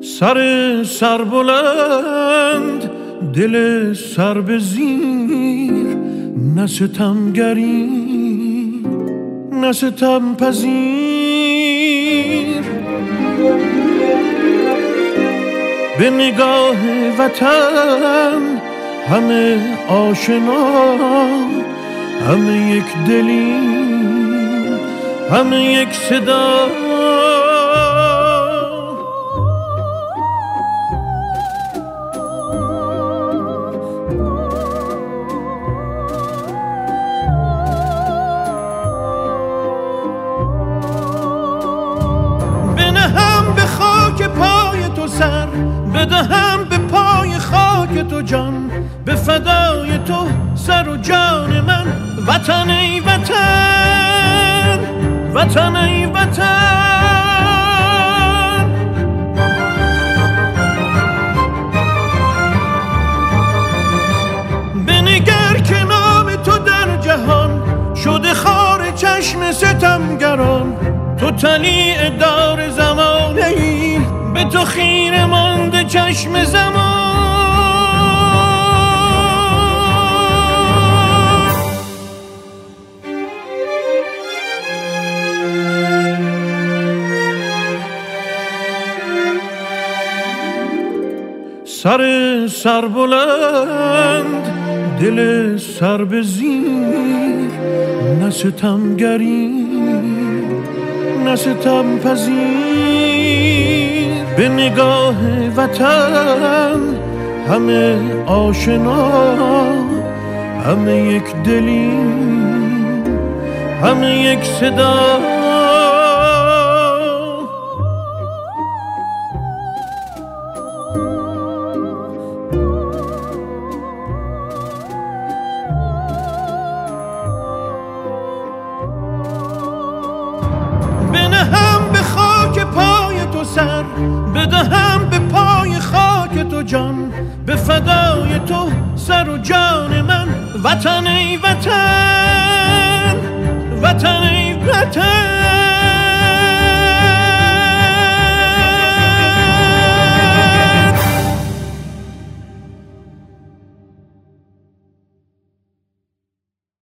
سر بلند دل سر به زیر، نه ستمگری نه ستم پذیر. به نگاه وطن همه آشنا، همه یک دلی، همه یک صدا. سر بدهم به پای خاک تو جان، به فدای تو سر و جان من. وطن ای وطن، وطن ای وطن. بنگر که نام تو در جهان شده خار چشم ستمگران. تو طلیع دار زمانه ای، به تو خیره مانده چشم زمان. سر بلند دل سر به زیر، نه ستمگری نه ستم پذیر. به نگاه وطن همه آشنا، همه یک دلی، همه یک صدا. بنهم به خاک پای تو سر، بدهم به پای خاک تو جان، به فدای تو سر و جان من. وطن ای وطن، وطن ای وطن.